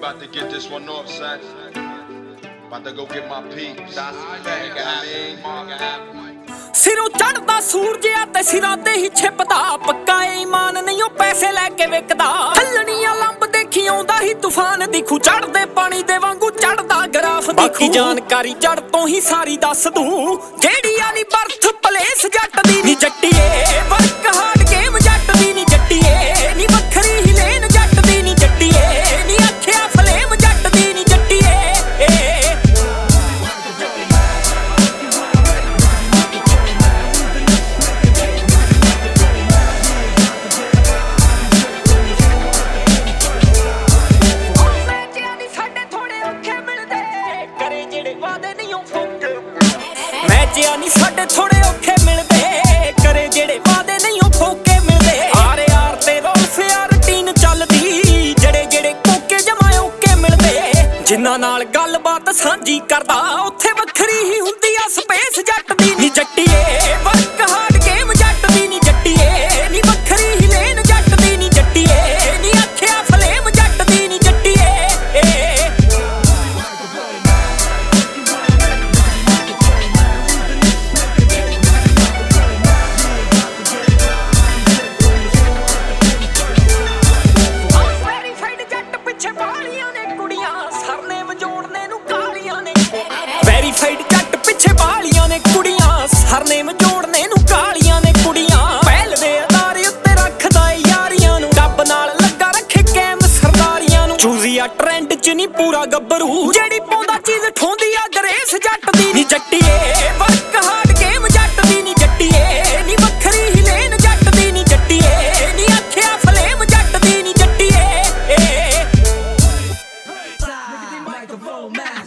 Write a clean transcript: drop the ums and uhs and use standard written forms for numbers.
about to get this one off, son. About to go get my peeps. That's ਸਿਰੋਂ ਚੜਦਾ ਸੂਰਜ ਆ ਤੇ ਸਿਰਾਂ ਤੇ ਹੀ ਛਿਪਦਾ ਪੱਕਾ ਈਮਾਨ ਨਹੀਂ ਉਹ ਪੈਸੇ ਲੈ ਕੇ ਵਿਕਦਾ ਥੱਲਣੀਆਂ ਲੰਬ ਦੇਖੀ ਆਉਂਦਾ ਹੀ ਤੂਫਾਨ ਦਿਖੂ ਚੜਦੇ ਪਾਣੀ ਦੇ ਵਾਂਗੂ ਚੜਦਾ ਗਰਾਫ ਬਾਕੀ ਜਾਣਕਾਰੀ ਜੜ ਤੋਂ ਹੀ ਸਾਰੀ ਦੱਸ ਦੂੰ ਜਿਹੜੀ ਆ ਨੀ ਬਰਥ ਪਲੇਸ ਜੱਟ ਦੀ ਨੀ ਜੱਟੀਏ ਵਰਕ ਹਾਰਡ ਗੇਮ ਜੱਟ ਦੀ ਨੀ ਜੱਟੀਏ ਨੀ ਵੱਖਰੀ ਹੀ ਲੇਨ ਜੱਟ ਦੀ ਨੀ ਜੱਟੀਏ ਨੀ ਅੱਖਿਆ ਫਲੇਮ ਜੱਟ ਦੀ ਨੀ ਜੱਟੀਏ ਨੀ ਸਾਡੇ ਥੋੜੇ ਔਖੇ ਮਿਲਦੇ ਕਰੇ ਜਿਹੜੇ ਵਾਦੇ ਨਹੀਂ ਉਹ ਫੋਕੇ ਮਿਲਦੇ ਆਰ ਯਾਰ ਤੇ ਰੋਲਫ ਯਾਰ ਰੂਟੀਨ ਚੱਲਦੀ ਜਿਹੜੇ ਕੋਕੇ ਜਮਾ ਓਕੇ ਮਿਲਦੇ ਜਿਨ੍ਹਾਂ ਨਾਲ ਗੱਲਬਾਤ ਸਾਂਝੀ ਕਰਦਾ ਉੱਥੇ ਵੱਖਰੀ ਹੀ ਹੁੰਦੀ ਆ ਸਪੇਸ ਜੱਟ ਦੀ ਨੀ ਜੱਟੀਏ ਵਰਕ ਹਾਰਡ ਗੇਮ ਜੱਟ ਦੀ ਨੀ ਜੱਟੀਏ ਨੀ ਵੱਖਰੀ ਹੀ ਲੇਨ ਜੱਟ ਦੀ ਨੀ ਜੱਟੀਏ ਨੀ ਅੱਖਿਆ ਫਲੇਮ ਜੱਟ ਦੀ ਨੀ ਜੱਟੀਏ ਵੈਰੀਫਾਈਡ ਜੱਟ ਪਿੱਛੇ ਬਾਲੀਆਂ ਨੇ ਕੁੜੀਆਂ ਸਰਨੇਮ ਜੋੜਨੇ ਨੂੰ ਕਾਲੀਆਂ ਨੇ ਕੁੜੀਆਂ ਪਹਿਲ ਦੇ ਅਦਾਰੇ ਉੱਤੇ ਰੱਖਦਾ ਯਾਰੀਆਂ ਨੂੰ ਰੱਬ ਨਾਲ ਲੱਗਾ ਰੱਖੇ ਕੈਮ ਸਰਦਾਰੀਆਂ ਨੂੰ ਚੂਜ਼ੀ ਆ ਟ੍ਰੈਂਡ ਚ ਨਹੀਂ ਪੂਰਾ ਗੱਭਰੂ ਜਿਹੜੀ ਪਾਉਂਦਾ ਚੀਜ਼ ਠੋਂਦੀ ਆ ਗਰੇਸ ਜੱਟ ਦੀ ਨੀ ਜੱਟੀਏ ਵਰਕ ਹਾਰਡ ਗੇਮ ਜੱਟ ਦੀ ਨੀ ਜੱਟੀਏ ਨੀ ਵੱਖਰੀ ਹੀ ਲੇਨ ਜੱਟ ਦੀ ਨੀ ਜੱਟੀਏ ਨੀ ਅੱਖਿਆ ਫਲੇਮ ਜੱਟ ਦੀ ਨੀ ਜੱਟੀਏ